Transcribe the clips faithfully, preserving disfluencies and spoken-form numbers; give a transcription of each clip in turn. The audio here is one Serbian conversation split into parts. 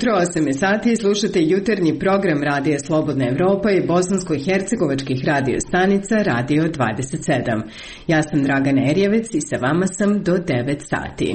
jutro, osam je sati i slušate jutarnji program Radija Slobodna Evropa i bosansko-hercegovačkih radio stanica Radio dvadeset sedam. Ja sam Dragana Erjevec i sa vama sam do devet sati.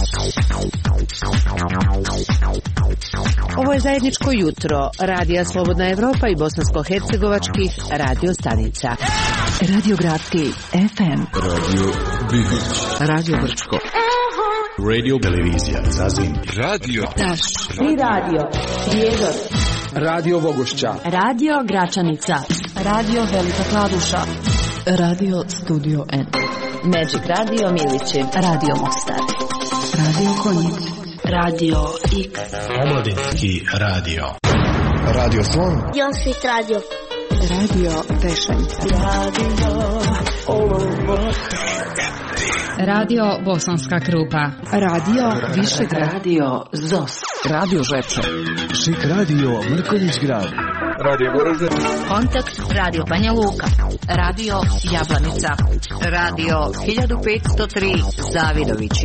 Ovo je zajedničko jutro Radija Slobodna Evropa i bosansko-hercegovačkih radio stanica. Radio Gradski F M, Radio Bibić, Radio Brčko, Radio Televizija Zazin, Radio Taš i Radio Prijedor, Radio Vogošća, Radio Gračanica, Radio Velika Kladuša, Radio Studio N, Magic Radio Milići, Radio Mostar, Radio Konjic, Radio X, Omladinski radio, Radio Slon, Josip Radio, Radio Pešanica, Radio Olovo, Radio Bosanska Krupa, Radio Višegrad, Radio Zos, Radio Žepče, Šik Radio Mrkonjić Grad, Radio Goražde, Kontakt Radio Banja Luka, Radio Jablanica, Radio hiljadu petsto tri Zavidovići.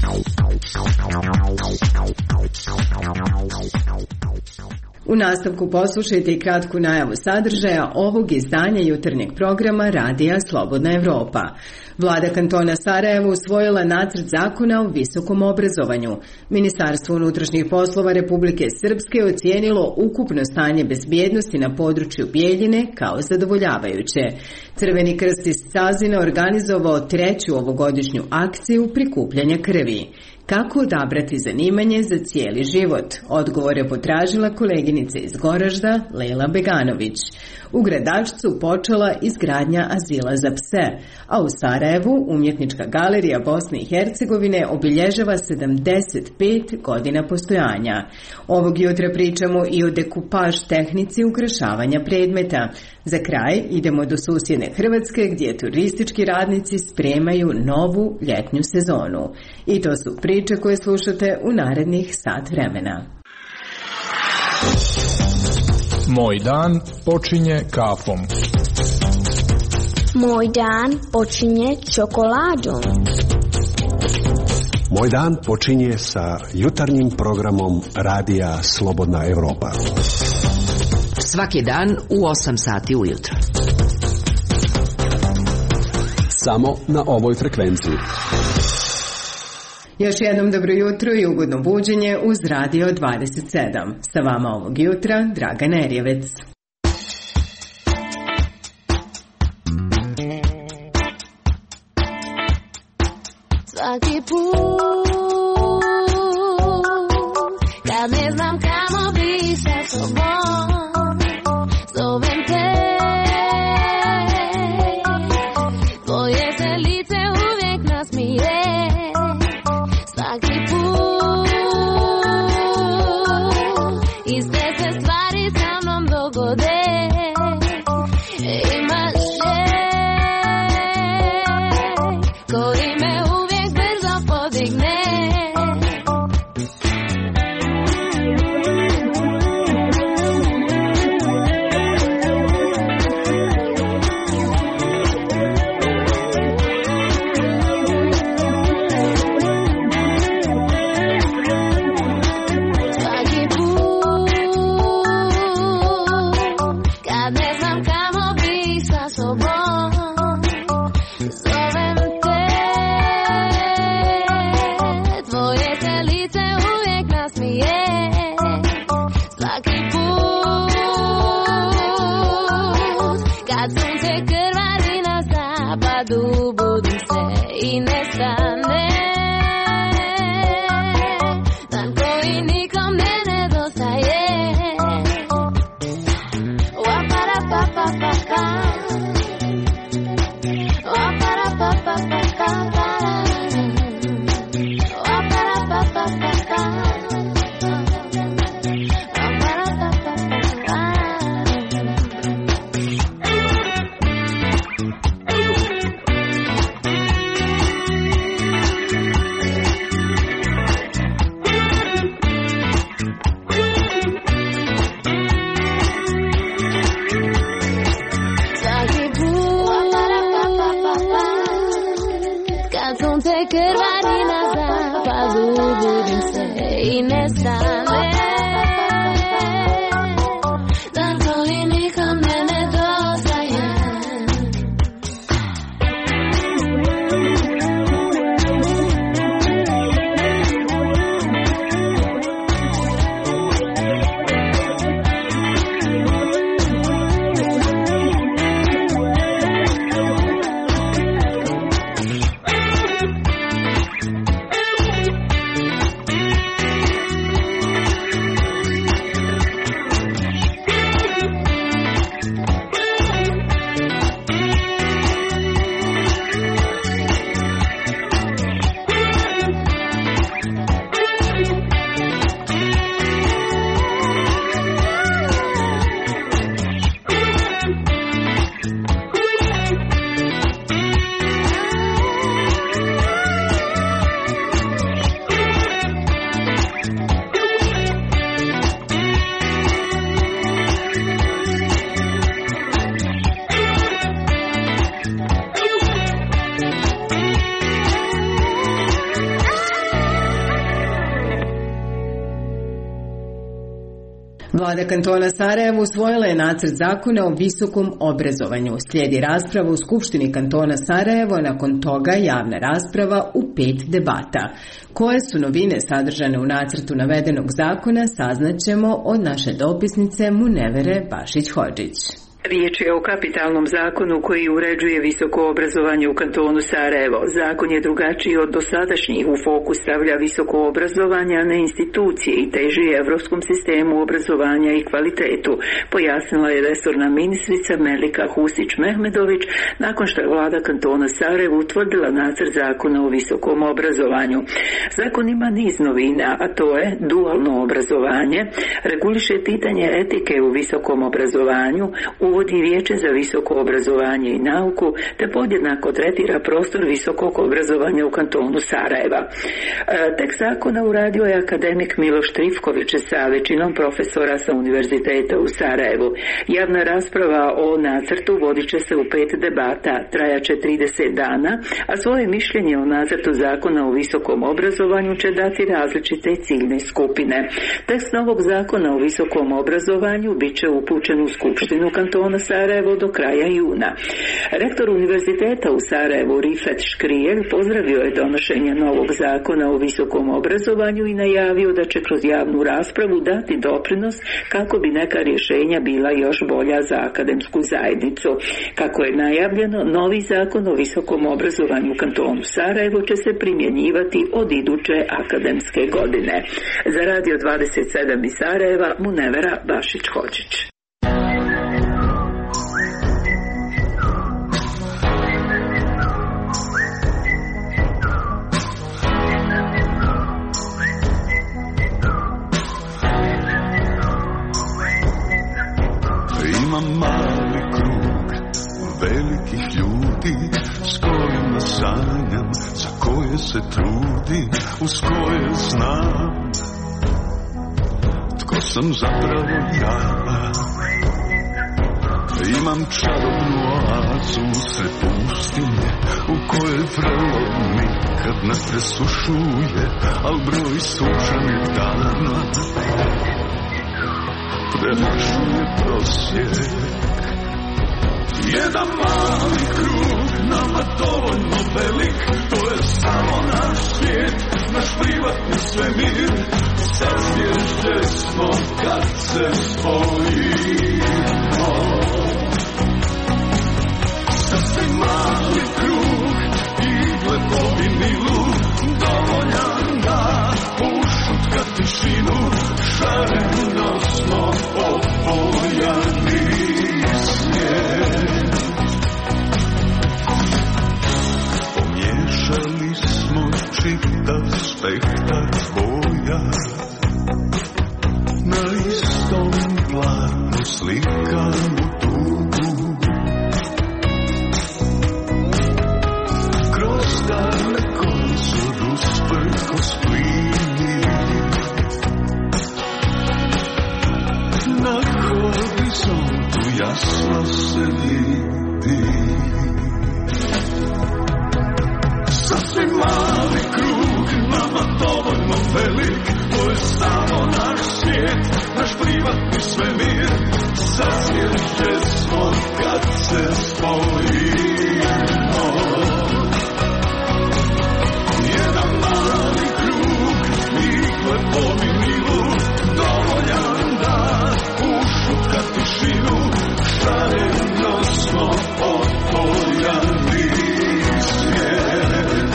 U nastavku poslušajte i kratku najavu sadržaja ovog izdanja jutarnjeg programa Radija Slobodna Evropa. Vlada kantona Sarajevo usvojila nacrt zakona o visokom obrazovanju. Ministarstvo unutrašnjih poslova Republike Srpske ocijenilo ukupno stanje bezbjednosti na području Bijeljine kao zadovoljavajuće. Crveni krst iz Cazina organizovao treću ovogodišnju akciju prikupljanja krvi. Kako odabrati zanimanje za cijeli život? Odgovor je potražila koleginica iz Goražda, Lejla Beganović. U Gradačcu počela izgradnja azila za pse, a u Sarajevu Umjetnička galerija Bosne i Hercegovine obilježava sedamdeset pet godina postojanja. Ovog jutra pričamo i o dekupaž tehnici ukrašavanja predmeta. Za kraj idemo do susjedne Hrvatske gdje turistički radnici spremaju novu ljetnju sezonu. I to su priče koje slušate u narednih sat vremena. Moj dan počinje kafom. Moj dan počinje čokoladom. Moj dan počinje sa jutarnjim programom Radija Slobodna Evropa. svaki dan u osam sati ujutro. Samo na ovoj frekvenciji. Još jednom dobro jutro i ugodno buđenje uz Radio dvadeset sedam. Sa vama ovog jutra Dragana Erjevec. Svaki put kad ne znam kamo bi sa sobom, zovem te, tvoje se lice uvijek nasmije. Svaki put iste se stvari sa mnom dogode. Imaš želj koji me uvijek brzo podigne. Svaki put Vlada kantona Sarajevo usvojila je nacrt zakona o visokom obrazovanju. Slijedi rasprava u Skupštini kantona Sarajevo, nakon toga javna rasprava u pet debata. Koje su novine sadržane u nacrtu navedenog zakona saznaćemo od naše dopisnice Munevere Bašić-Hodžić. Riječ je o kapitalnom zakonu koji uređuje visoko obrazovanje u kantonu Sarajevo. Zakon je drugačiji od dosadašnjih, u fokus stavlja visoko obrazovanje, a ne institucije i teži evropskom sistemu obrazovanja i kvalitetu, pojasnila je resorna ministrica Melika Husić-Mehmedović nakon što je vlada kantona Sarajevo utvrdila nacrt zakona o visokom obrazovanju. Zakon ima niz novina, a to je dualno obrazovanje, reguliše pitanje etike u visokom obrazovanju, uvodi vijeće za visoko obrazovanje i nauku, te podjednako tretira prostor visokog obrazovanja u kantonu Sarajeva. E, tekst zakona uradio je akademik Miloš Trifković sa većinom profesora sa Univerziteta u Sarajevu. Javna rasprava o nacrtu vodit će se u pet debata, trajaće trideset dana, a svoje mišljenje o nacrtu zakona o visokom obrazovanju će dati različite ciljne skupine. Tekst novog zakona o visokom obrazovanju bit će upućen u Skupštinu kantona Sarajevo do kraja juna. Rektor Univerziteta u Sarajevu Rifet Škrijelj pozdravio je donošenje novog zakona o visokom obrazovanju i najavio da će kroz javnu raspravu dati doprinos kako bi neka rješenja bila još bolja za akademsku zajednicu. Kako je najavljeno, novi zakon o visokom obrazovanju u kantonu Sarajevo će se primjenjivati od iduće akademske godine. Za Radio dvadeset sedam iz Sarajeva, Munevera Bašić-Hodžić. Imam mali krug velikih ljudi s kojima sanjam, za koje se trudim, uz koje znam tko sam zapravo ja. Imam čarobnu oazu sred pustinje u kojoj vrelo nikad ne presušuje, al broj sunčanih dana premašuje prosjek. Jedan mali krug, nama dovoljno velik, to je samo naš svijet, naš privatni svemir. Sazvježđe smo kad se spojimo. Sasvim mali krug, igle po vinilu, dovoljan da ušutka tišinu. Šareno smo opojani snijet. Pomiješali smo čitav spektar boja, na istom planu slikanu tugu. Kroz dane konzor usprkos plini, na horizontu jasno se vidi. Sasvim mali krug, nama dovoljno velik, to je samo naš svijet, naš privatni svemir. Sazvježđe smo kad se spojimo. Jedan mali krug, igle po vinilu, dovoljan da ušutka tišinu. Šareno smo opojani svijet.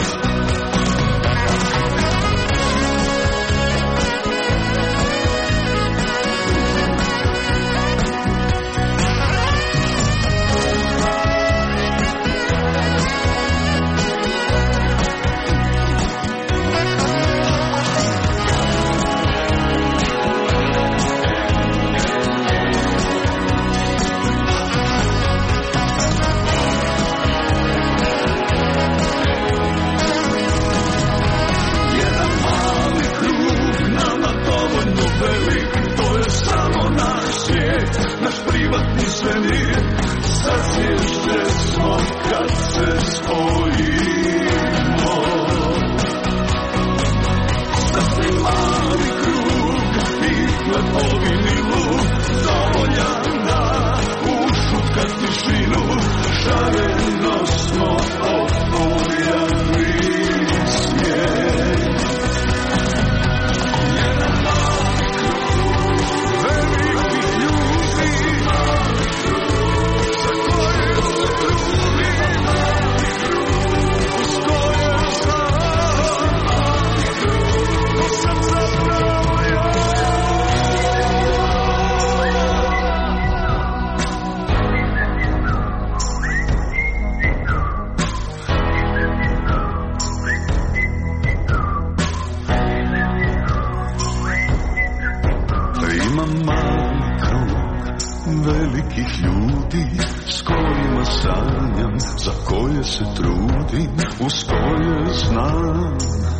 mali krug velikih ljudi s kojima sanjam, za koje se trudim, uz koje znam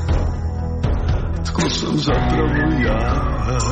tko sam zapravo ja.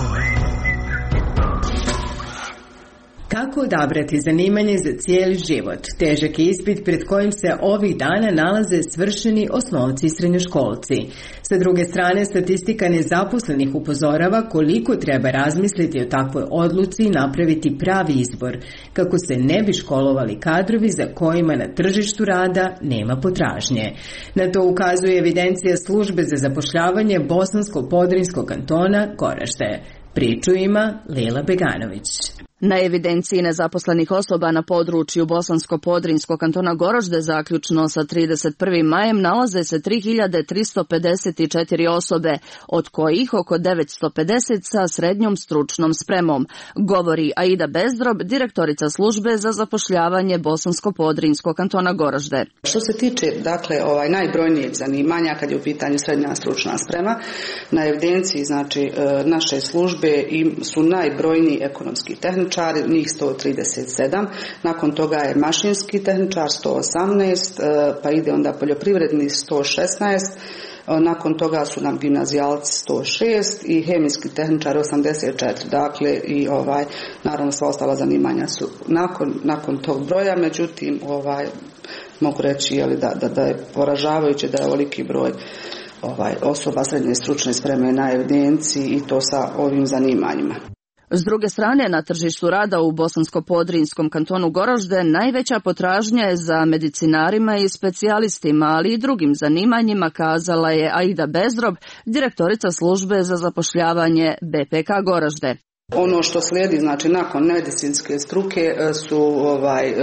Kako odabrati zanimanje za cijeli život? Težak je ispit pred kojim se ovih dana nalaze svršeni osnovci i srednjoškolci. Sa druge strane, statistika nezaposlenih upozorava koliko treba razmisliti o takvoj odluci i napraviti pravi izbor, kako se ne bi školovali kadrovi za kojima na tržištu rada nema potražnje. Na to ukazuje evidencija službe za zapošljavanje Bosansko-Podrinjskog kantona Goražde. Priču ima Lila Beganović. Na evidenciji nezaposlenih osoba na području Bosansko-Podrinjskog kantona Goražde zaključno sa trideset prvim majem nalaze se tri hiljade tristo pedeset četiri osobe, od kojih oko devetsto pedeset sa srednjom stručnom spremom, govori Aida Bezdrob, direktorica službe za zapošljavanje Bosansko-Podrinjskog kantona Goražde. Što se tiče dakle ovaj najbrojnijeg zanimanja kad je u pitanju srednja stručna sprema, na evidenciji znači naše službe su najbrojniji ekonomski tehničari, njih sto trideset sedam, nakon toga je mašinski tehničar sto osamnaest, pa ide onda poljoprivredni sto šesnaest, nakon toga su nam gimnazijalci sto šest i hemijski tehničar osamdeset četiri, dakle i ovaj naravno sva ostala zanimanja su nakon, nakon tog broja, međutim ovaj mogu reći jeli, da, da, da je poražavajuće da je ovoliki broj ovaj, osoba srednje stručne spreme na evidenciji i to sa ovim zanimanjima. S druge strane, na tržištu rada u Bosansko-Podrinjskom kantonu Goražde najveća potražnja je za medicinarima i specijalistima, ali i drugim zanimanjima, kazala je Aida Bezdrob, direktorica službe za zapošljavanje B P K Goražde. Ono što slijedi, znači nakon medicinske struke su ovaj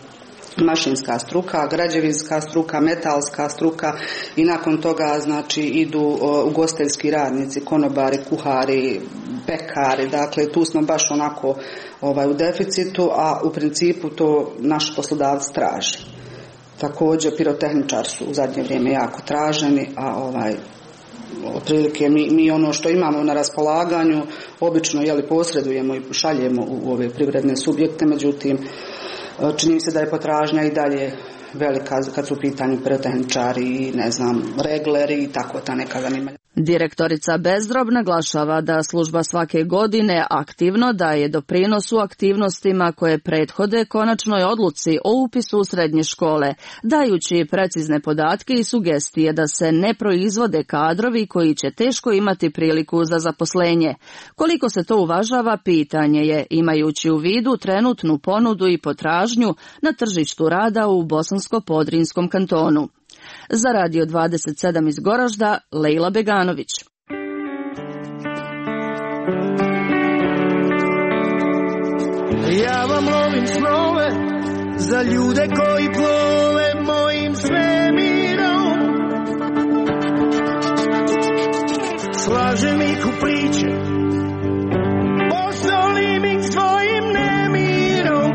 mašinska struka, građevinska struka, metalska struka i nakon toga znači idu ugostiteljski radnici, konobari, kuhari, pekari, dakle tu smo baš onako ovaj, u deficitu, a u principu to naš poslodavac traži. Također pirotehničar su u zadnje vrijeme jako traženi, a ovaj otprilike mi, mi ono što imamo na raspolaganju obično jeli, posredujemo i šaljemo u ove privredne subjekte, međutim čini mi se da je potražnja i dalje velika kad su u pitanju pirotehničari i ne znam, regleri i tako ta neka zanimanja. Direktorica Bezdrob naglašava da služba svake godine aktivno daje doprinos u aktivnostima koje prethode konačnoj odluci o upisu u srednje škole, dajući precizne podatke i sugestije da se ne proizvode kadrovi koji će teško imati priliku za zaposlenje. Koliko se to uvažava, pitanje je, imajući u vidu trenutnu ponudu i potražnju na tržištu rada u Bosansko-Podrinjskom kantonu. Za Radio dvadeset sedam iz Goražda, Lejla Beganović. Ja vam lovim snove za ljude koji plove mojim svemirom. Slažem ih u priče, posolim ih svojim nemirom.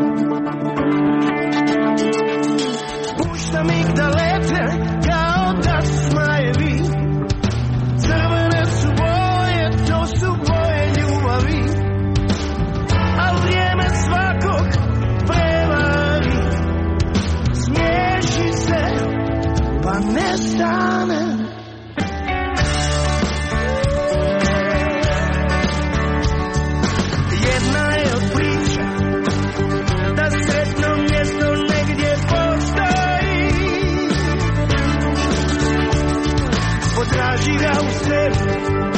Puštam ih da lete kao da su zmajevi. Crvene su boje, to su boje ljubavi. A vrijeme svakog prevari. Smiješi se pa nestane. Jedna je od priča da sretno mjesto negdje postoji. Potraži ga u sebi,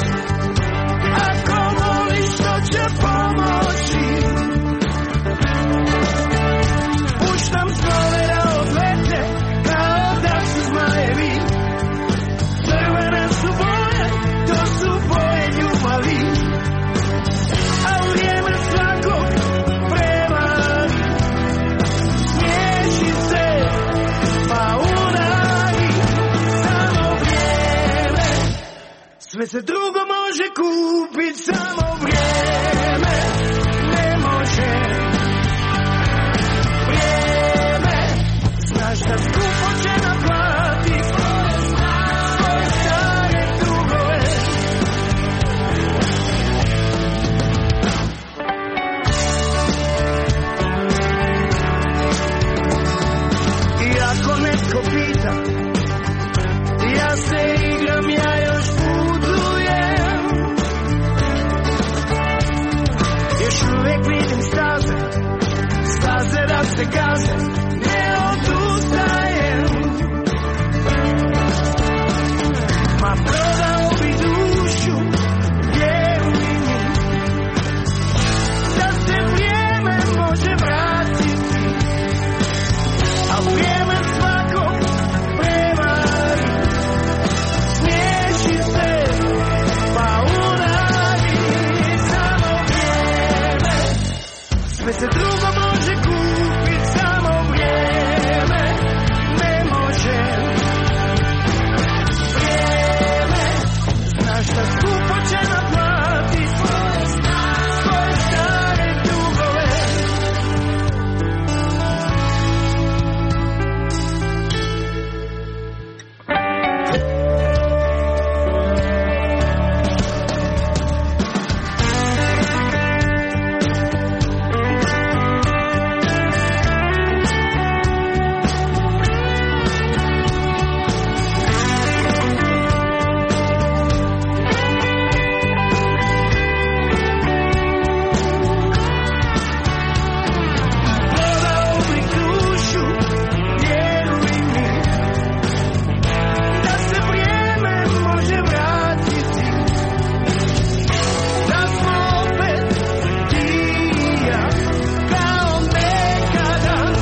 ako voliš to će pomoći. Puštam snove da odlete kao da su zmajevi. Crvene su boje, to su boje ljubavi. A vrijeme svakog prevari. Smiješi se pa udari. Samo vrijeme, sve se drugo može kupit. Samo vrijeme ne može. Vrijeme, znaš da skupo će naplati svoje stare dugove. još uvijek vidim staze, staze da se gaze, ne odustajem. Ma prodao bi dušu, vjeruj mi, da se vrijeme može vratiti, a vrijeme svakog prevari, smiješi se, pa uradi samo vrijeme, sve se drugo može kupiti, samo vrijeme ne može. Vrijeme, znaš da skupo će naplati svoje stare dugove. Prodao bi dušu, vjeruj mi, da se vrijeme može vratiti, da smo opet ti i ja, kao nekada.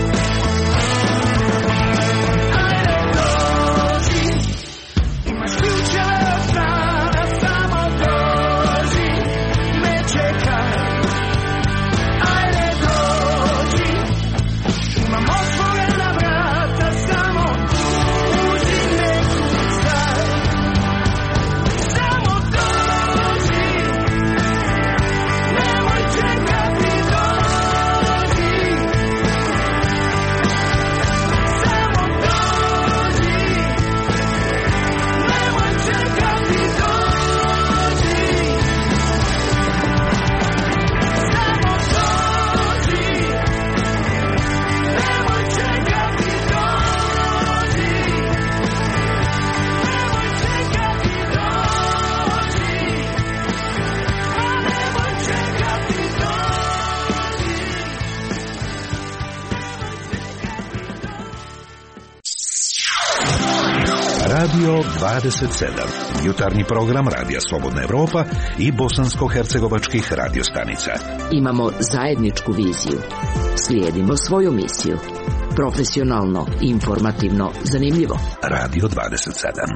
Ajde dođi, imaš ključeve od sada, samo dođi, ne čekaj. Ajde dođi, imam otvorena vrata, samo uđi, ne kucaj. Samo dođi, nemoj čekati, dođi. Samo dođi, nemoj čekati, dođi. Samo dođi, nemoj čekati, dođi. Nemoj čekati, dođi. Pa nemoj čekati, Radio dvadeset sedam, jutarnji program Radija Slobodna Evropa i bosansko-hercegovačkih radiostanica. Imamo zajedničku viziju. Slijedimo svoju misiju. Profesionalno, informativno, zanimljivo. Radio dvadeset sedam.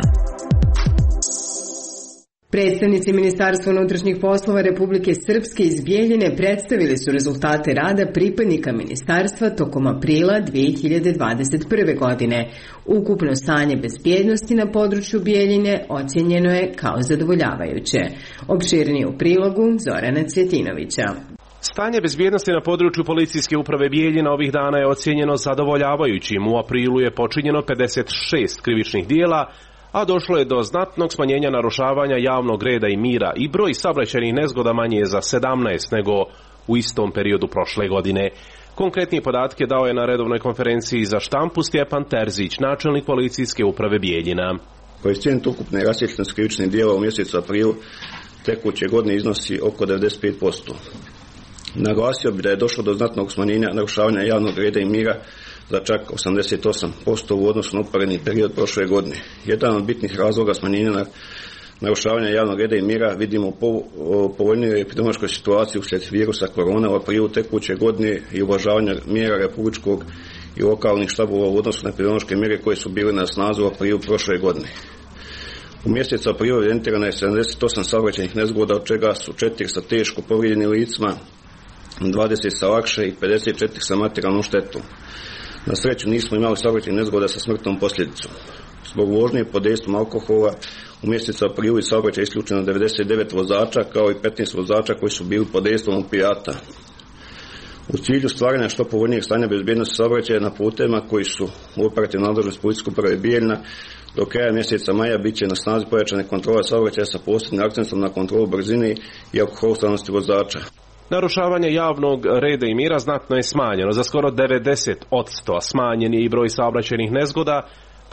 Predstavnici Ministarstva unutrašnjih poslova Republike Srpske iz Bijeljine predstavili su rezultate rada pripadnika ministarstva tokom aprila dvije hiljade dvadeset prve. godine. Ukupno stanje bezbjednosti na području Bijeljine ocjenjeno je kao zadovoljavajuće. Opširnije u prilogu Zorana Cvjetinovića. Stanje bezbjednosti na području policijske uprave Bijeljina ovih dana je ocjenjeno zadovoljavajućim. U aprilu je počinjeno pedeset šest krivičnih dijela, a došlo je do znatnog smanjenja narušavanja javnog reda i mira i broj saobraćajnih nezgoda manje je za sedamnaest nego u istom periodu prošle godine. Konkretnije podatke dao je na redovnoj konferenciji za štampu Stjepan Terzić, načelnik policijske uprave Bijeljina. Koeficijent ukupne rasvijetljenosti krivičnih dijela u mjesecu aprilu tekuće godine iznosi oko devedeset pet posto. Naglasio bi da je došlo do znatnog smanjenja narušavanja javnog reda i mira za čak osamdeset osam posto u odnosu na uporedni period prošle godine. Jedan od bitnih razloga smanjenja narušavanja javnog reda i mira vidimo u povoljnijoj epidemiološkoj situaciji uslijed virusa korona u aprilu tekuće godine i uvažavanja mjera republičkog i lokalnih štabova u odnosu na epidemiološke mjere koje su bile na snazi u aprilu prošle godine. U mjesecu aprilu evidentirano je sedamdeset osam saobraćajnih nezgoda, od čega su četiri sa teško povrijeđenim licima, dvadeset sa lakše i pedeset četiri sa materijalnom štetom. Na sreću nismo imali saobraćajnih nezgoda sa smrtnom posljedicom. Zbog vožnje pod dejstvom alkohola u mjesecu aprilu iz saobraćaja isključeno devedeset devet vozača kao i petnaest vozača koji su bili pod dejstvom opijata. U cilju stvaranja što povoljnijeg stanja bezbjednosti saobraćaja na putevima koji su u operativnoj nadležnosti policijske uprave Bijeljina, do kraja mjeseca maja bit će na snazi pojačane kontrole saobraćaja sa posebnim akcentom na kontrolu brzine i alkoholnosti vozača. Narušavanje javnog reda i mira znatno je smanjeno za skoro devedeset posto, a smanjen je i broj saobraćajnih nezgoda,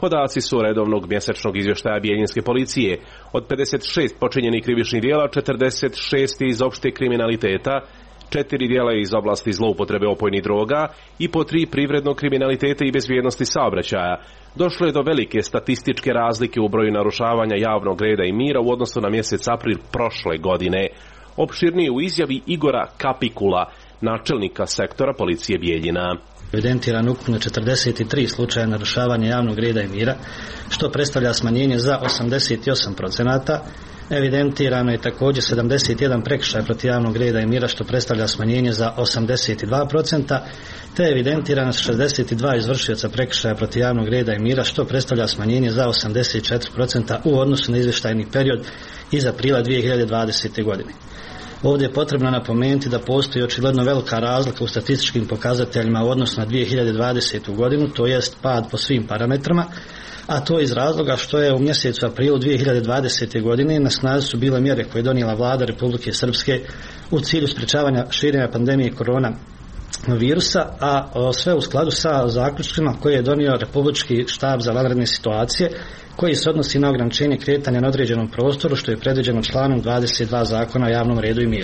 Podaci su redovnog mjesečnog izvještaja Bijeljinske policije. Od pedeset šest počinjenih krivičnih djela, četrdeset šest je iz opšte kriminaliteta, četiri djela iz oblasti zloupotrebe opojnih droga i po tri privrednog kriminaliteta i bezbjednosti saobraćaja. Došlo je do velike statističke razlike u broju narušavanja javnog reda i mira u odnosu na mjesec april prošle godine. Opširnije u izjavi Igora Kapikula, načelnika sektora policije Bijeljina. Evidentirano ukupno četrdeset tri slučaja narušavanja javnog reda i mira, što predstavlja smanjenje za osamdeset osam procenata. Evidentirano je također sedamdeset jedan prekršaj protiv javnog reda i mira, što predstavlja smanjenje za osamdeset dva procenta, te evidentirano šezdeset dva izvršioca prekršaja protiv javnog reda i mira, što predstavlja smanjenje za osamdeset četiri procenta u odnosu na izvještajni period iz aprila dvije hiljade dvadesete. godine. Ovdje je potrebno napomenuti da postoji očigledno velika razlika u statističkim pokazateljima u odnosu na dvije hiljade dvadesetu. godinu, to jest pad po svim parametrama, a to iz razloga što je u mjesecu aprilu dvije hiljade dvadesete. godine na snazi su bile mjere koje je donijela vlada Republike Srpske u cilju sprečavanja širenja pandemije korona virusa, a sve u skladu sa zaključcima koje je donio Republički štab za vanredne situacije, koji se odnosi na ograničenje kretanja na određenom prostoru, što je predviđeno članom dvadeset dva Zakona o javnom redu i miru.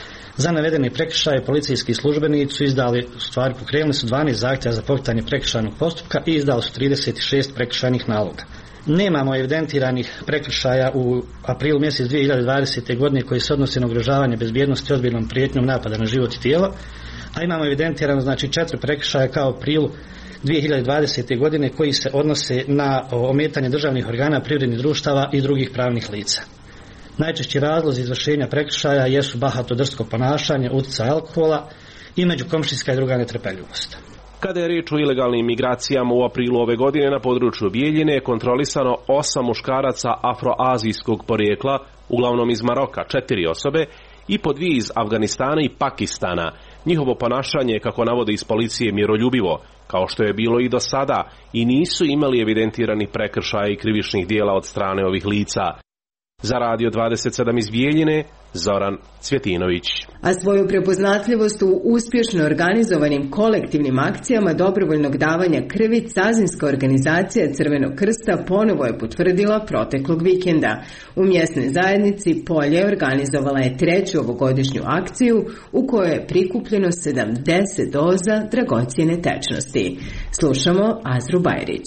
Za navedene prekršaje policijski službenici su izdali, u stvari pokrenuli su dvanaest zahtjeva za pokretanje prekršajnog postupka i izdali su trideset šest prekršajnih naloga. Nemamo evidentiranih prekršaja u aprilu mjesec dvije hiljade dvadesete. godine koji se odnose na ugrožavanje bezbjednosti ozbiljnom prijetnjom napada na život i tijelo, a imamo evidentirano znači četiri prekršaja kao u aprilu dvije hiljade dvadesete. godine koji se odnose na ometanje državnih organa, privrednih društava i drugih pravnih lica. Najčešći razlozi izvršenja prekršaja jesu bahato drsko ponašanje, utjecaj alkohola i međukomšijska i druga netrpeljivost. Kada je riječ o ilegalnim migracijama u aprilu ove godine na području Bijeljine je kontrolisano osam muškaraca afroazijskog porijekla, uglavnom iz Maroka četiri osobe i po dvije iz Afganistana i Pakistana. Njihovo ponašanje je, kako navode iz policije, miroljubivo, kao što je bilo i do sada, i nisu imali evidentirani prekršaja i krivičnih dijela od strane ovih lica. Za Radio dvadeset sedam iz Bijeljine, Zoran Cvjetinović. A svoju prepoznatljivost u uspješno organizovanim kolektivnim akcijama dobrovoljnog davanja krvi Cazinska organizacija Crvenog krsta ponovo je potvrdila proteklog vikenda. U mjesnoj zajednici Polje organizovala je treću ovogodišnju akciju u kojoj je prikupljeno sedamdeset doza dragocjene tečnosti. Slušamo Azru Bajrić.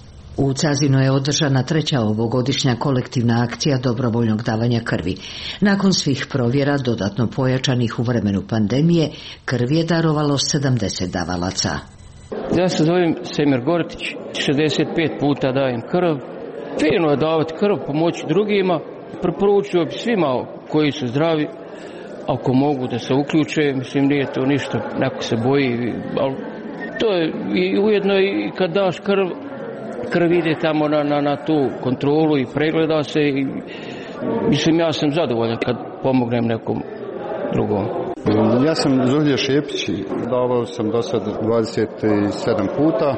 U Cazinu je održana treća ovogodišnja kolektivna akcija dobrovoljnog davanja krvi. Nakon svih provjera dodatno pojačanih u vremenu pandemije, krv je darovalo sedamdeset davalaca. Ja se zovem Semir Gortić, šezdeset pet puta dajem krv. Fino je davati krv, pomoći drugima. Preporučujem svima koji su zdravi, ako mogu da se uključe, mislim nije to ništa, neko se boji, ali to je i ujedno i kad daš krv, krv ide tamo na, na, na tu kontrolu i pregleda se i mislim ja sam zadovoljan kad pomognem nekom drugom. Ja sam Zuhlje Šepić, davao sam do sad dvadeset sedam puta,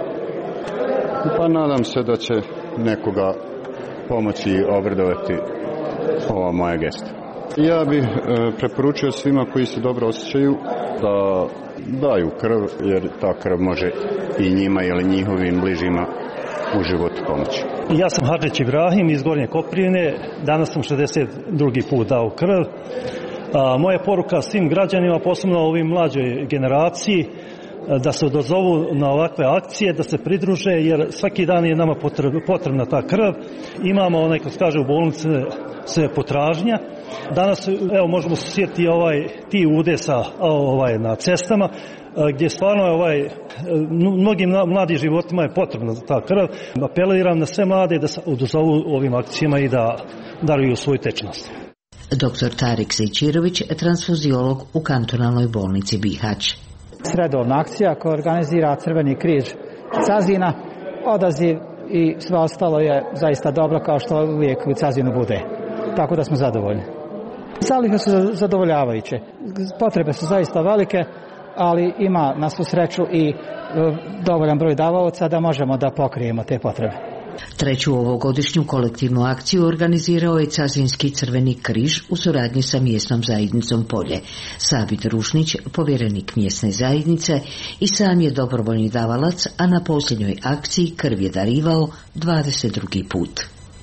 pa nadam se da će nekoga pomoći i obradovati ova moja gesta. Ja bih e, preporučio svima koji se dobro osjećaju da daju krv, jer ta krv može i njima ili njihovim bližima u životu pomoći. Ja sam Hadžić Ibrahim iz Gornje Koprivne, danas sam šezdeset drugi put dao krv. A, moja poruka svim građanima, posebno ovim mlađoj generaciji, da se odazovu na ovakve akcije, da se pridruže, jer svaki dan je nama potrebna ta krv. Imamo, onaj ko se kaže, u bolnici sve potražnja. Danas, evo, možemo se sjetiti ovaj, ti udesa ovaj, na cestama, gdje stvarno ovaj, mnogim mladim životima je potrebna ta krv. Apeliram na sve mlade da se odazovu ovim akcijama i da daruju svoju tečnost. Doktor Tarik Zejčirović, transfuziolog u kantonalnoj bolnici Bihać. Sredovna akcija koja organizira Crveni križ Cazina, odaziv i sve ostalo je zaista dobro, kao što uvijek u Cazinu bude. Tako da smo zadovoljni. Zalihe su zadovoljavajuće. Potrebe su zaista velike, ali ima na svu sreću i dovoljan broj davaoca da možemo da pokrijemo te potrebe. Treću ovogodišnju kolektivnu akciju organizirao je Cazinski Crveni križ u suradnji sa mjesnom zajednicom Polje. Sabit Rušnić, povjerenik mjesne zajednice, i sam je dobrovoljni davalac, a na posljednjoj akciji krv je darivao dvadeset drugi put.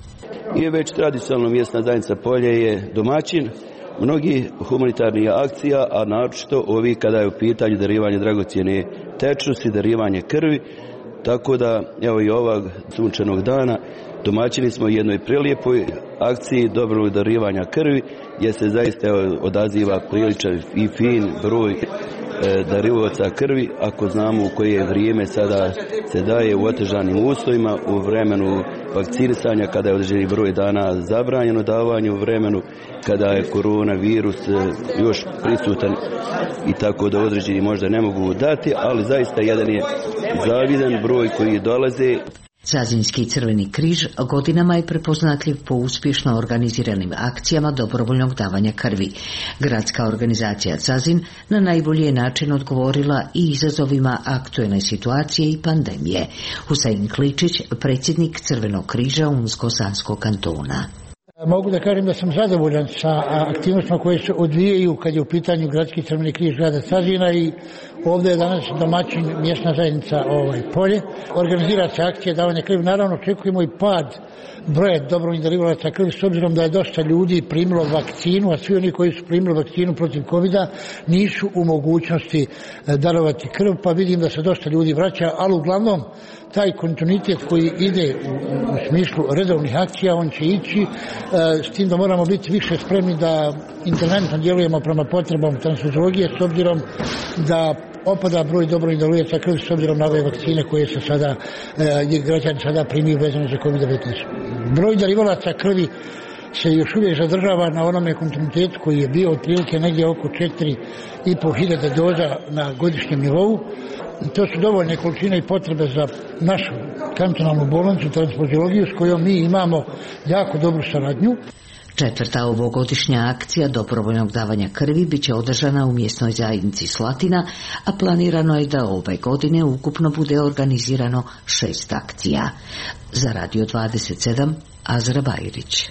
I već tradicionalno mjesna zajednica Polje je domaćin mnogi humanitarnih akcija, a naročito ovi kada je u pitanju darivanje dragocjene tečnosti, darivanje krvi. Tako da, evo i ovog sunčanog dana, domaćini smo jednoj prelijepoj akciji dobrovoljnog darivanja krvi, gdje se zaista odaziva priličan i fin broj e, darivaoca krvi, ako znamo u koje vrijeme sada se daje u otežanim uslovima, u vremenu vakcinisanja, kada je određeni broj dana zabranjeno davanje, u vremenu kada je koronavirus još prisutan i tako da određeni možda ne mogu dati, ali zaista jedan je zavidan broj koji dolaze. Cazinski Crveni križ godinama je prepoznatljiv po uspješno organiziranim akcijama dobrovoljnog davanja krvi. Gradska organizacija Cazin na najbolji je način odgovorila i izazovima aktuelne situacije i pandemije. Husein Kličić, predsjednik Crvenog križa Unsko-Sanskog kantona. Mogu da kažem da sam zadovoljan sa aktivnostima koje se odvijaju kad je u pitanju Gradski Crveni križ grada Cazina i ovdje je danas domaćin mjesna zajednica ovaj, Polje. Organizira se akcija davanja krvi. Naravno očekujemo i pad broja dobrovoljnih darivalaca krvi s obzirom da je dosta ljudi primilo vakcinu, a svi oni koji su primili vakcinu protiv kovida nisu u mogućnosti darovati krv, pa vidim da se dosta ljudi vraća, ali uglavnom taj kontinuitet koji ide u, u smislu redovnih akcija, on će ići, e, s tim da moramo biti više spremni da interventno djelujemo prema potrebama transfuzologije, s obzirom da opada broj dobrovoljnih darivalaca krvi s obzirom na ove vakcine koje se sada, e, građani sada primiju vezano za kovid devetnaest. Broj darivalaca krvi se još uvijek zadržava na onome kontinuitetu koji je bio otprilike negdje oko četiri i pol hiljade doza na godišnjem nivou. To su dovoljne količine i potrebe za našu kantonalnu bolnicu, transfuziologiju, s kojom mi imamo jako dobru saradnju. Četvrta ovogodišnja akcija dobrovoljnog davanja krvi bit će održana u mjesnoj zajednici Slatina, a planirano je da ove godine ukupno bude organizirano šest akcija. Za Radio dvadeset sedam, Azra Bajrić.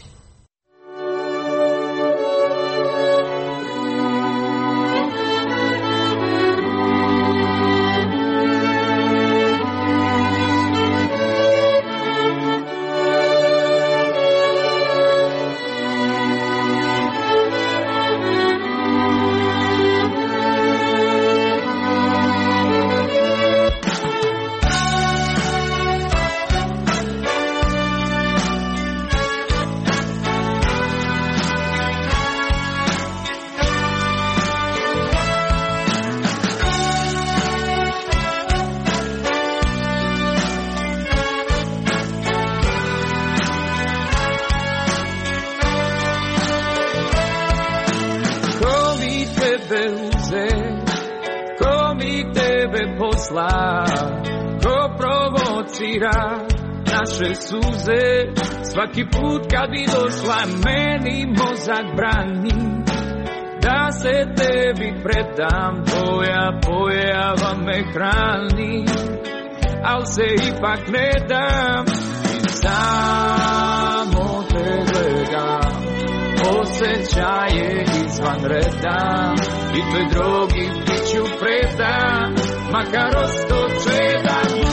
Naše suze, svaki put kad bi došla meni mozak brani da se tebi predam, tvoja pojava me hrani, al se ipak ne dam i samo te gledam, osjećaje izvan reda i tvoj drogi bit ću predam, makar ostočedan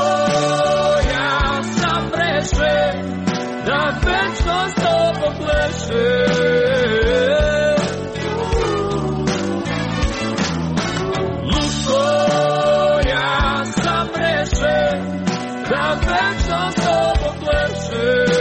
da večno s tobom pleše. Luko, ja sam rešen, da večno s tobom pleše.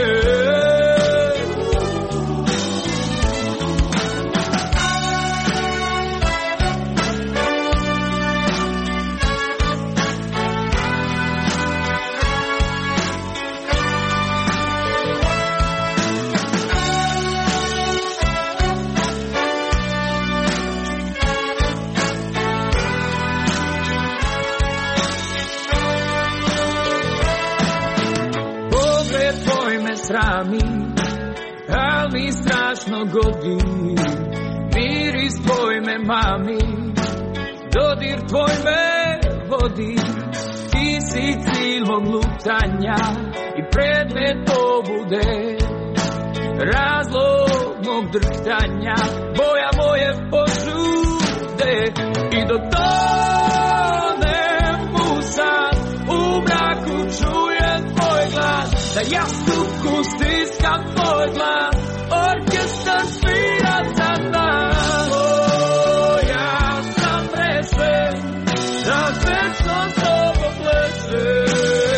Srami, al mi strašno godi, miris tvoj me mami, dodir tvoj me vodi, ti si cilj mog lutanja i predmet pobude, razlog mog drhtanja, boja moje požude. I dok tonem u san, u mraku čujem tvoj glas, da jastuku stiskam tvoj glas, orkestar svira za nas. O, ja sam rešen da večno s tobom plešem.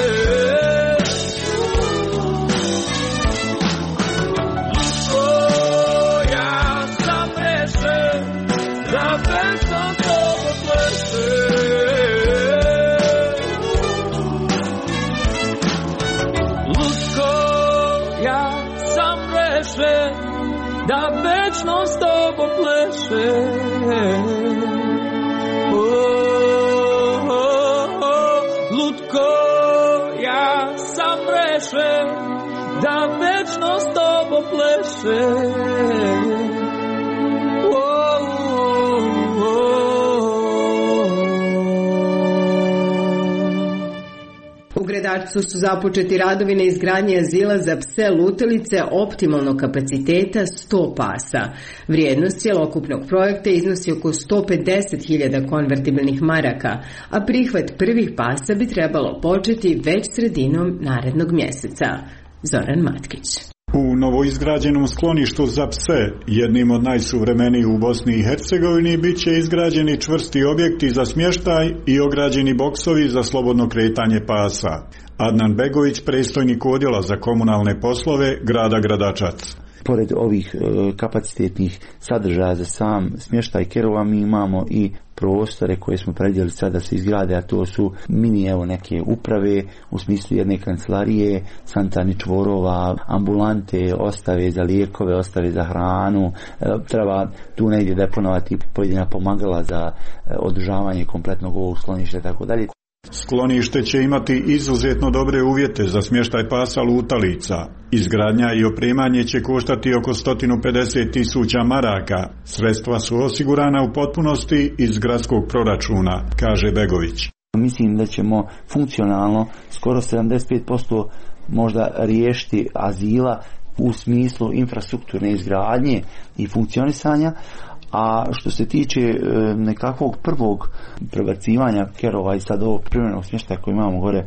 Da večno s tobom pleše. Oh, oh, oh, lutko, ja sam rešen da večno s tobom pleše. Oh, oh, oh. U Gredarcu su započeti radovi na izgradnji azila za pse lutalice optimalnog kapaciteta sto pasa. Vrijednost cjelokupnog projekta iznosi oko sto pedeset hiljada konvertibilnih maraka, a prihvat prvih pasa bi trebalo početi već sredinom narednog mjeseca. Zoran Matkić. U novoizgrađenom skloništu za pse, jednim od najsuvremenijih u Bosni i Hercegovini, bit će izgrađeni čvrsti objekti za smještaj i ograđeni boksovi za slobodno kretanje pasa. Adnan Begović, predstojnik odjela za komunalne poslove grada Gradačac. Pored ovih e, kapacitetnih sadržaja za sam smještaj kerova, mi imamo i prostore koje smo predvidjeli sada da se izgrade, a to su mini evo neke uprave u smislu jedne kancelarije, sanitarnih čvorova, ambulante, ostave za lijekove, ostave za hranu, e, treba tu negdje deponovati pojedina pomagala za e, održavanje kompletnog ovog skloništa i tako dalje. Sklonište će imati izuzetno dobre uvjete za smještaj pasa lutalica. Izgradnja i opremanje će koštati oko sto pedeset tisuća maraka. Sredstva su osigurana u potpunosti iz gradskog proračuna, kaže Begović. Mislim da ćemo funkcionalno skoro sedamdeset pet posto možda riješiti azila u smislu infrastrukturne izgradnje i funkcionisanja. A što se tiče e, nekakvog prvog prebacivanja kerova i sad ovog privremenog smještaja koji imamo gore,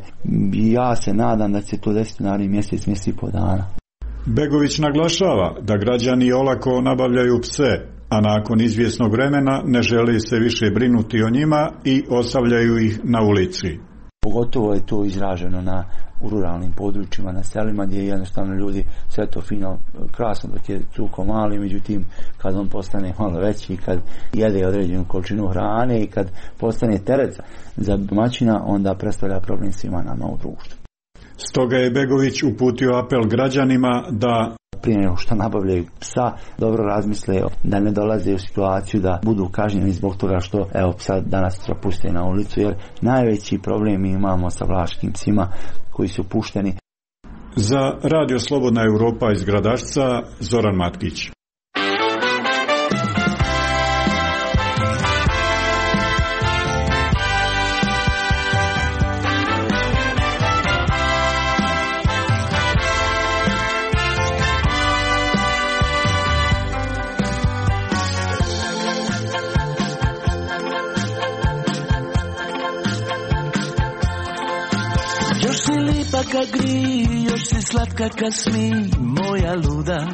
ja se nadam da će to desiti naredni mjesec, mjesec i po dana. Begović naglašava da građani olako nabavljaju pse, a nakon izvjesnog vremena ne žele se više brinuti o njima i ostavljaju ih na ulici. Pogotovo je to izraženo na u ruralnim područjima, na selima gdje jednostavno ljudi sve to fino, krasno dok je cuko mali, međutim kad on postane malo veći, kad jede određenu količinu hrane i kad postane teret za domaćina, onda predstavlja problem svima nama u društvu. Stoga je Begović uputio apel građanima da prije nego što nabavljaju psa, dobro razmisle da ne dolaze u situaciju da budu kažnjeni zbog toga što evo psa danas puste na ulicu, jer najveći problem mi imamo sa vlaškim psima koji su pušteni. Za Radio Slobodna Europa iz Gradašca, Zoran Matkić. Kad gri, još si slatka kad smi, moja luda,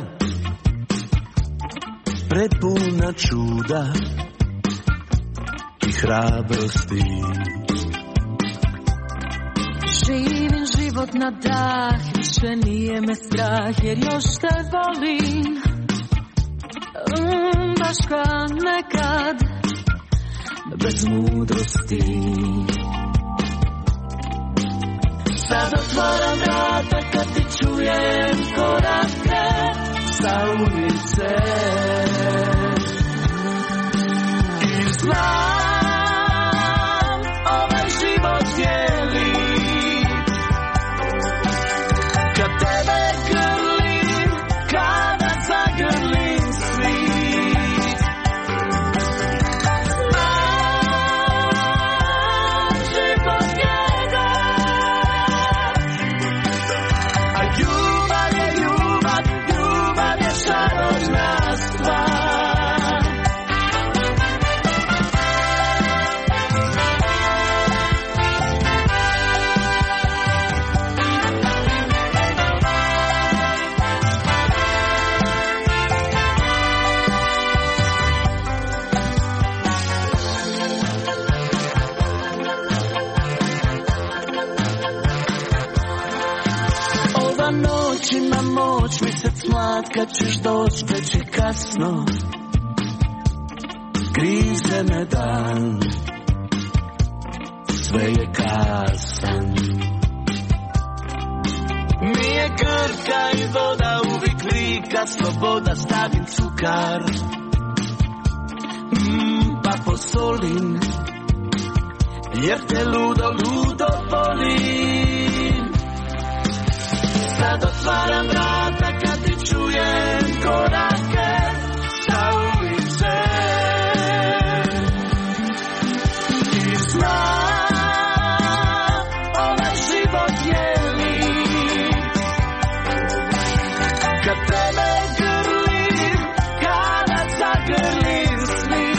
prepuna čuda i hrabrosti. Živim život na dah, više nije me strah, jer još te volim, um, baš kao nekad, bez mudrosti. Sad otvaram vrata kad ti čujem korake sa ulice i znam ovaj život je lijep kad tebe grlim, kada zagrlim svit. Znam život jedan riječima moć, misec mlad kad ćeš doć, već je kasno. Grize me dan, sve je kasan. Nije grka i voda, uvijek lika, sloboda, stavim cukar. Mm, pa posolim, jer te ludo, ludo volim. Sad otvaram vrata kad ti čujem korake sa ulice. I znam, ovaj život je li, kad tebe grlim, kada zagrlim sni.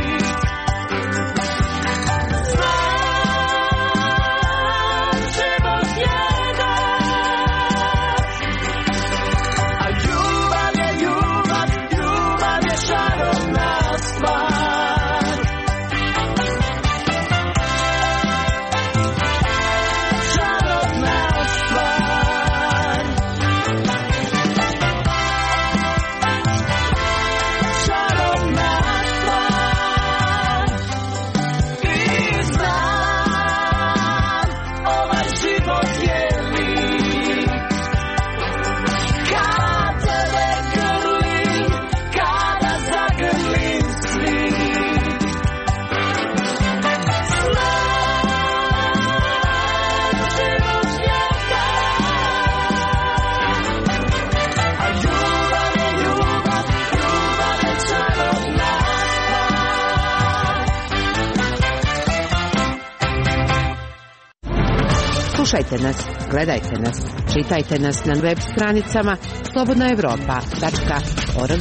Slušajte nas, gledajte nas, čitajte nas na web stranicama slobodna evropa tačka org.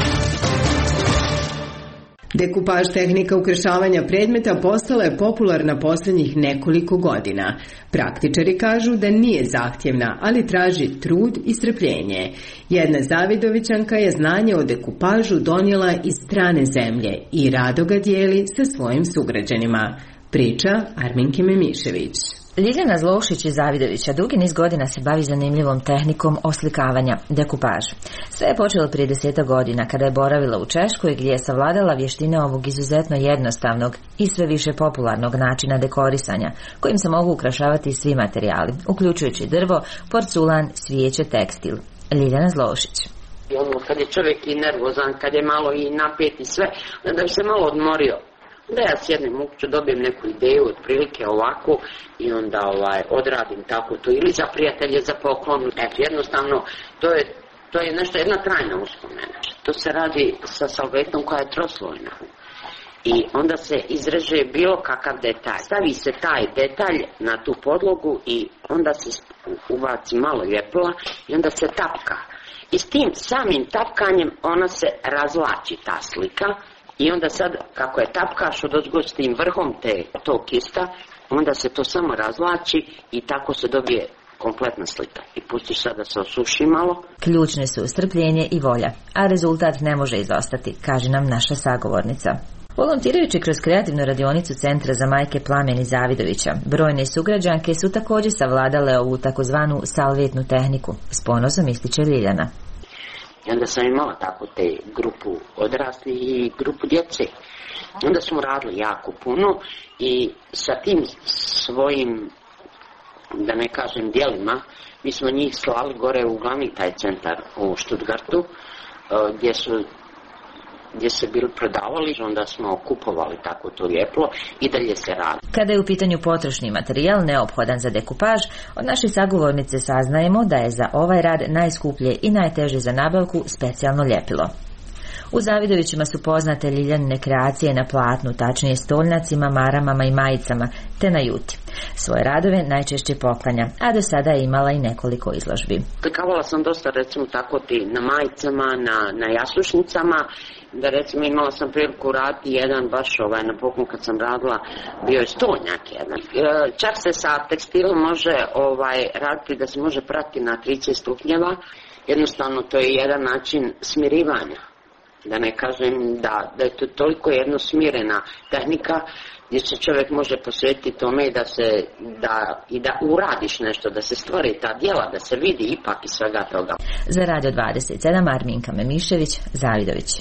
Dekupaž tehnika ukrešavanja predmeta postala je popularna posljednjih nekoliko godina. Praktičari kažu da nije zahtjevna, ali traži trud i strpljenje. Jedna Zavidovićanka je znanje o dekupažu donijela iz strane zemlje i rado ga dijeli sa svojim sugrađanima. Priča Arminke Memišević. Ljiljana Zlošić iz Zavidovića dugi niz godina se bavi zanimljivom tehnikom oslikavanja, dekupaž. Sve je počelo prije deseta godina kada je boravila u Češkoj gdje je savladala vještine ovog izuzetno jednostavnog i sve više popularnog načina dekorisanja, kojim se mogu ukrašavati svi materijali, uključujući drvo, porculan, svijeće, tekstil. Ljiljana Zlošić. Ono, kad je čovjek i nervozan, kad je malo i napet i sve, da bi se malo odmorio. Da ja sjednem u kuću, dobijem neku ideju, otprilike ovako i onda ovaj, odradim tako to ili za prijatelje, za poklon. Eto, jednostavno, to je, to je nešto, jedna trajna uspomena. To se radi sa salvetom koja je troslojna. I onda se izreže bilo kakav detalj. Stavi se taj detalj na tu podlogu i onda se ubaci malo ljepila i onda se tapka. I s tim samim tapkanjem ona se razvlači ta slika. I onda sad, kako je tapkaš odozgo s tim vrhom te, tog kista, onda se to samo razvlači i tako se dobije kompletna slika. I pustiš sad da se osuši malo. Ključne su strpljenje i volja, a rezultat ne može izostati, kaže nam naša sagovornica. Volontirajući kroz kreativnu radionicu Centra za majke Plamen iz Zavidovića, brojne sugrađanke su također savladale ovu takozvanu salvetnu tehniku. S ponosom ističe Ljiljana. I onda sam imala tako te grupu odrasli i grupu djece. Onda smo radili jako puno i sa tim svojim, da ne kažem, djelima, mi smo njih slali gore u glavni taj centar u Stuttgartu, gdje su gdje se bili prodavali, onda smo kupovali tako to ljeplo i dalje se radi. Kada je u pitanju potrošni materijal neophodan za dekupaž, od naše sagovornice saznajemo da je za ovaj rad najskuplje i najteže za nabavku specijalno ljepilo. U Zavidovićima su poznate Ljiljanine kreacije na platnu, tačnije stolnjacima, maramama i majicama, te na juti. Svoje radove najčešće poklanja, a do sada je imala i nekoliko izložbi. Slikavala sam dosta, recimo tako ti na majicama, na, na jasušnicama, da recimo imala sam priliku raditi jedan baš ovaj, na poklon kad sam radila, bio je stolnjak jedan. Čak se sa tekstilom može ovaj, raditi da se može prati na trideset stupnjeva, jednostavno to je jedan način smirivanja. Da ne kažem da, da je to toliko jedno smirena tehnika gdje se čovjek može posvetiti tome da se, da, i da uradiš nešto, da se stvori ta djela, da se vidi ipak i svega toga. Za Radio dvadeset sedam Arminka Memišević, Zavidović.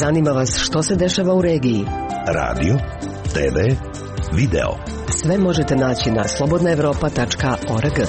Zanima vas što se dešava u regiji? Radio, te ve, video. Sve možete naći na slobodna evropa tačka org.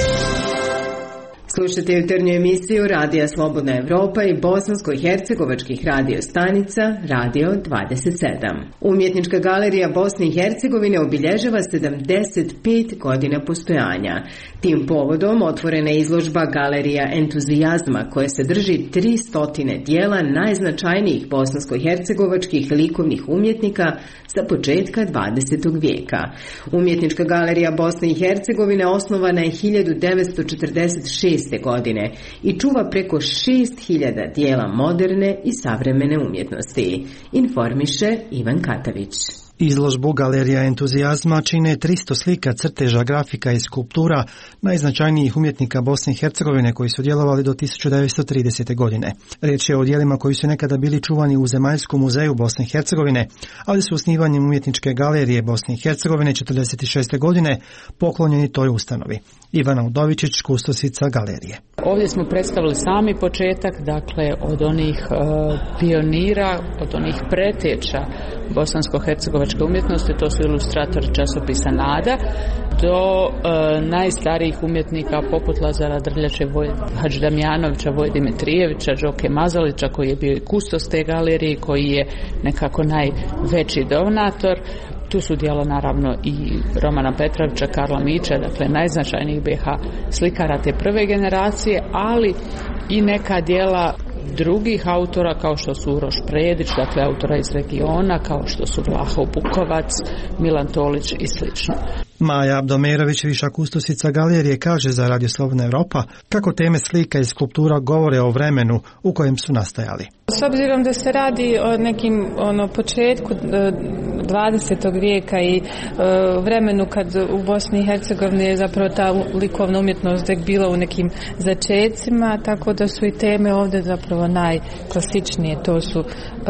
Slušajte jutarnju emisiju Radija Slobodna Evropa i bosansko-hercegovačkih radio stanica Radio dvadeset sedam. Umjetnička galerija Bosne i Hercegovine obilježava sedamdeset pet godina postojanja. Tim povodom otvorena je izložba Galerija entuzijazma koja sadrži tristo dijela najznačajnijih bosansko-hercegovačkih likovnih umjetnika sa početka dvadesetog vijeka. Umjetnička galerija Bosne i Hercegovine osnovana je hiljadu devetsto četrdeset šeste godine i čuva preko šest hiljada dijela moderne i savremene umjetnosti. Informiše Ivan Katavić. Izložbu Galerija entuzijazma čine tristo slika, crteža, grafika i skulptura najznačajnijih umjetnika Bosne i Hercegovine koji su djelovali do tisuću devetsto tridesete. godine. Riječ je o djelima koji su nekada bili čuvani u Zemaljskom muzeju Bosne i Hercegovine, ali su osnivanjem Umjetničke galerije Bosne i Hercegovine četrdeset šeste. godine poklonjeni toj ustanovi. Ivana Udovičić, kustosica galerije. Ovdje smo predstavili sami početak, dakle od onih e, pionira, od onih preteča bosansko-hercegovačke umjetnosti, to su ilustratori časopisa Nada, do e, najstarijih umjetnika poput Lazara Drljače, Hadži Damjanovića, Voje Dimitrijevića, Đoke Mazalića koji je bio i kustos te galerije, koji je nekako najveći donator. Tu su djela naravno i Romana Petrovića, Karla Mića, dakle najznačajnijih be ha slikara te prve generacije, ali i neka djela drugih autora kao što su Uroš Predić, dakle autora iz regiona, kao što su Vlaho Bukovac, Milan Tolić i slično. Maja Abdomerović, viša kustosica galerije, kaže za Radio Slobodna Evropa kako teme slika i skulptura govore o vremenu u kojem su nastajali. S obzirom da se radi o nekim ono, početku dvadesetog vijeka i e, vremenu kad u Bosni i Hercegovini je zapravo ta likovna umjetnost tek bila u nekim začecima, tako da su i teme ovdje zapravo najklasičnije. To su e,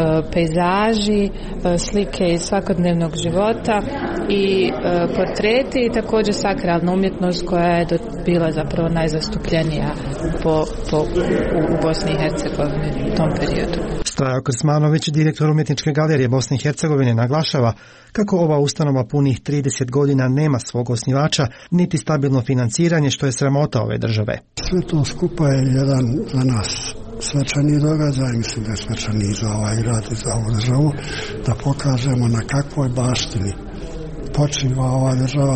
pejzaži, e, slike iz svakodnevnog života i e, portreti i također sakralna umjetnost koja je do, bila zapravo najzastupljenija po, po, u, u Bosni i Hercegovini u tom periodu. Strajo Krsmanović, direktor Umjetničke galerije Bosne i Hercegovine, naglašava kako ova ustanova punih trideset godina nema svog osnivača, niti stabilno financiranje, što je sramota ove države. Sve to skupa je jedan za nas svečani događaj, mislim da je svečani za ovaj grad i za ovu državu, da pokažemo na kakvoj baštini počiva ova država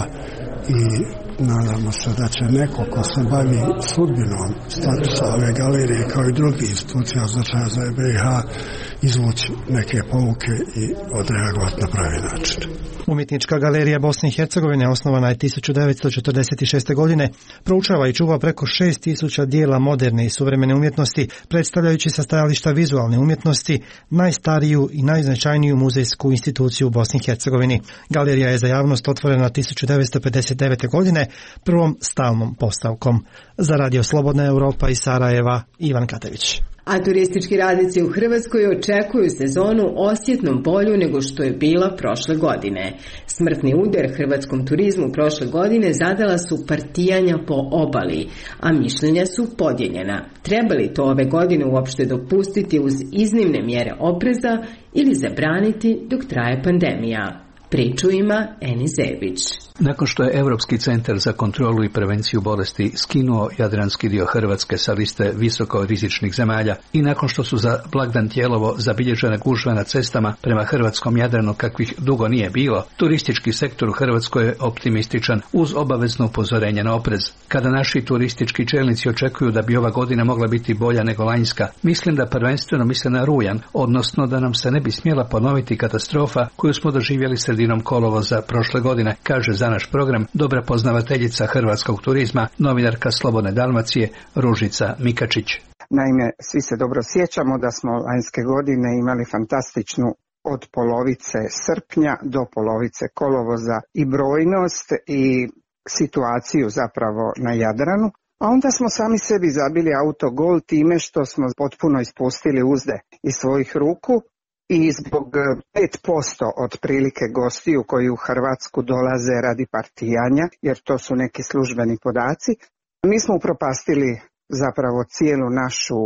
i nadamo se da će neko ko se bavi sudbinom statusa ove galerije kao i drugih institucija od značaja za be ha izvući neke pouke i odreagovati na pravi način. Umjetnička galerija Bosne i Hercegovine osnovana je tisuću devetsto četrdeset šeste. godine, proučava i čuva preko šest tisuća dijela moderne i suvremene umjetnosti, predstavljajući sa stajališta vizualne umjetnosti najstariju i najznačajniju muzejsku instituciju u Bosni i Hercegovini. Galerija je za javnost otvorena tisuću devetsto pedeset devete. godine prvom stalnom postavkom. Za Radio Slobodna Evropa iz Sarajeva, Ivan Katević. A turistički radnici u Hrvatskoj očekuju sezonu osjetno bolju nego što je bila prošle godine. Smrtni udar hrvatskom turizmu prošle godine zadala su partijanja po obali, a mišljenja su podijeljena. Treba li to ove godine uopšte dopustiti uz iznimne mjere opreza ili zabraniti dok traje pandemija? Priču ima Eni Zebić. Nakon što je Europski centar za kontrolu i prevenciju bolesti skinuo jadranski dio Hrvatske sa liste visoko rizičnih zemalja i nakon što su za blagdan Tijelovo zabilježena gužva na cestama prema hrvatskom Jadranu kakvih dugo nije bilo, turistički sektor u Hrvatskoj je optimističan uz obavezno upozorenje na oprez. Kada naši turistički čelnici očekuju da bi ova godina mogla biti bolja nego lanjska, mislim da prvenstveno misle na rujan, odnosno da nam se ne bi smjela ponoviti katastrofa koju smo doživjeli sredinom kolovoza prošle godine, kaže za naš program dobra poznavateljica hrvatskog turizma, novinarka Slobodne Dalmacije Ružica Mikačić. Naime, svi se dobro sjećamo da smo lanjske godine imali fantastičnu od polovice srpnja do polovice kolovoza i brojnost i situaciju zapravo na Jadranu. A onda smo sami sebi zabili autogol time što smo potpuno ispustili uzde iz svojih ruku i zbog pet posto otprilike gostiju koji u Hrvatsku dolaze radi partijanja, jer to su neki službeni podaci, mi smo upropastili zapravo cijelu našu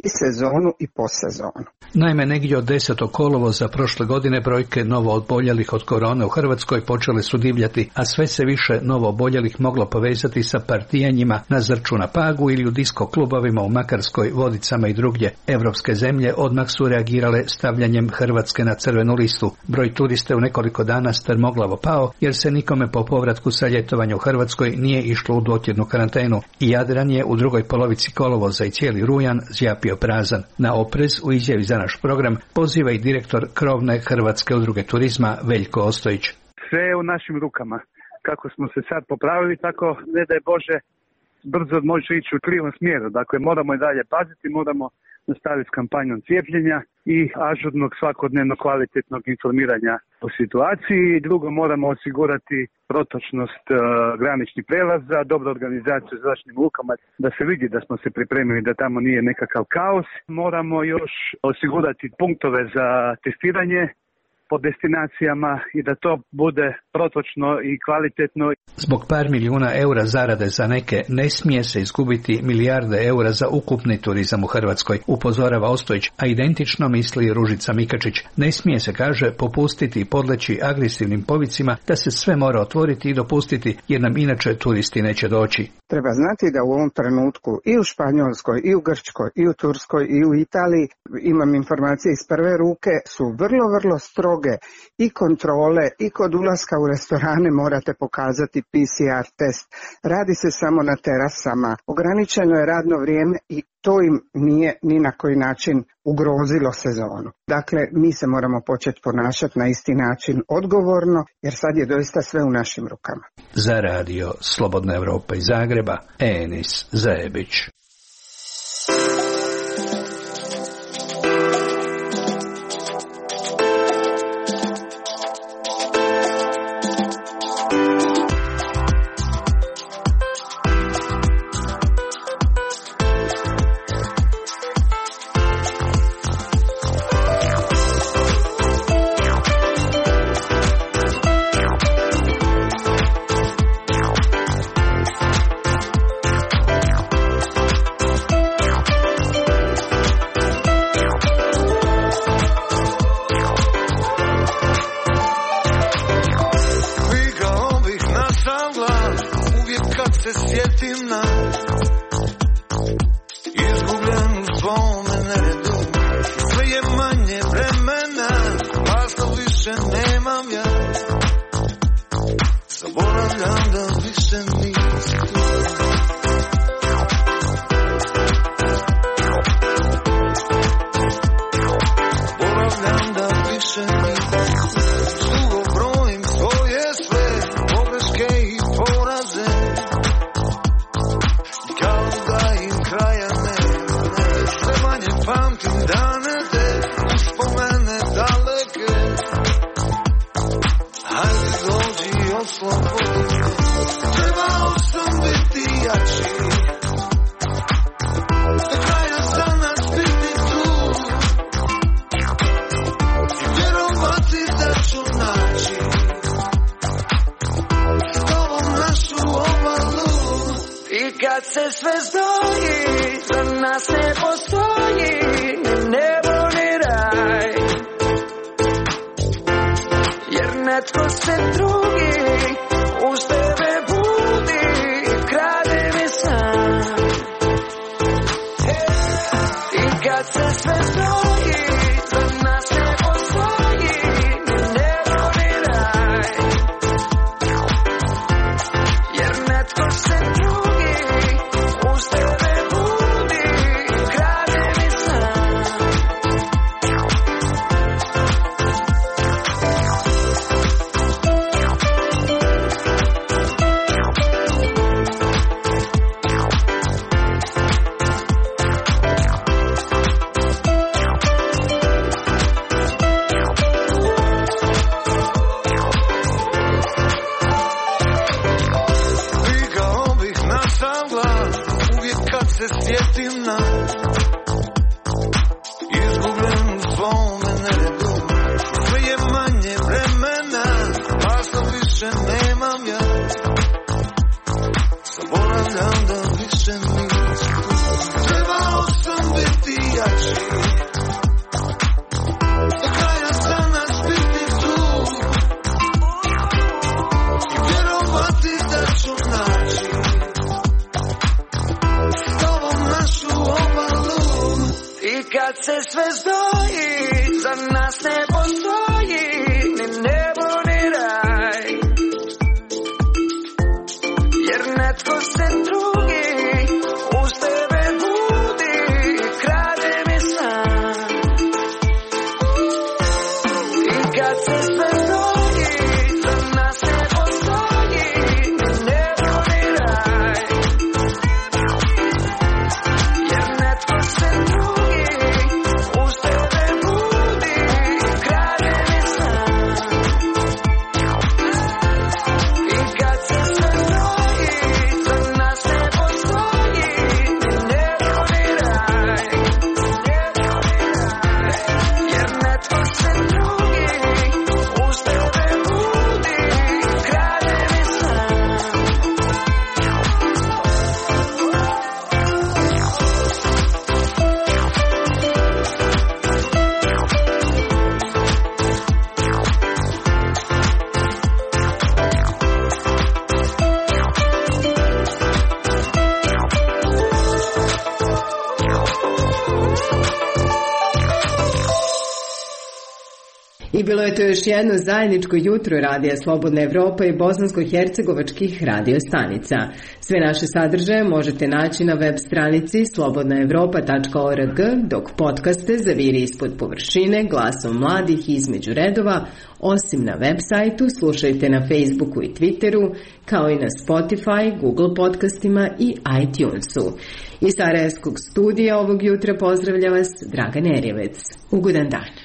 i sezonu i posezonu. Naime, negdje od desetog kolovoza prošle godine brojke novo oboljelih od korone u Hrvatskoj počele su divljati, a sve se više novo oboljelih moglo povezati sa partijanjima na Zrču na Pagu ili u disko klubovima u Makarskoj, Vodicama i drugdje. Evropske zemlje odmah su reagirale stavljanjem Hrvatske na crvenu listu. Broj turista u nekoliko dana strmoglavo pao, jer se nikome po povratku sa ljetovanja u Hrvatskoj nije išlo u dvotjednu karantenu i Jadran je u drugoj polovici kolovoza i cijeli rujan zjapio prazan. Na oprez u izjavi za naš program poziva i direktor krovne Hrvatske udruge turizma Veljko Ostojić. Sve je u našim rukama. Kako smo se sad popravili, tako ne daj Bože brzo može ići u krivom smjeru. Dakle, moramo i dalje paziti, moramo nastaviti s kampanjom cijepljenja i ažurnog svakodnevno kvalitetnog informiranja o situaciji. Drugo, moramo osigurati protočnost uh, graničnih prelaza, dobru organizaciju zračnim lukama, da se vidi da smo se pripremili, da tamo nije nekakav kaos. Moramo još osigurati punktove za testiranje po destinacijama i da to bude protočno i kvalitetno. Zbog par milijuna eura zarade za neke ne smije se izgubiti milijarde eura za ukupni turizam u Hrvatskoj, upozorava Ostojić, a identično misli Ružica Mikačić. Ne smije se, kaže, popustiti i podleći agresivnim povicima da se sve mora otvoriti i dopustiti, jer nam inače turisti neće doći. Treba znati da u ovom trenutku i u Španjolskoj, i u Grčkoj, i u Turskoj, i u Italiji, imam informacije iz prve ruke, su vrlo, vrlo stroge i kontrole i kod ulaska u restorane morate pokazati P C R test. Radi se samo na terasama. Ograničeno je radno vrijeme i to im nije ni na koji način ugrozilo sezonu. Dakle, mi se moramo početi ponašati na isti način odgovorno, jer sad je doista sve u našim rukama. Za radio Slobodna Evropa iz Zagreba, Enis Zajebić. netko se drugi uz tebe budi, krade mi san. I kad se sve znoji, za nas ne postoji ni nebo ni raj. Jer netko se drugi uz tebe budi, krade mi san. I kad se sve znoji, za nas ne postoji ni nebo ni raj. Jer netko se drugi uz tebe budi, krade mi san. I bilo je to još jedno zajedničko jutro Radija Slobodna Evropa i bosansko-hercegovačkih radio stanica. Sve naše sadržaje možete naći na web stranici slobodna evropa tačka org, dok podcaste Zaviri ispod površine, Glasom mladih između redova, osim na web sajtu, slušajte na Facebooku i Twitteru, kao i na Spotify, Google podcastima i iTunesu. Iz Sarajevskog studija ovog jutra pozdravlja vas Dragan Erjevec. Ugodan dan.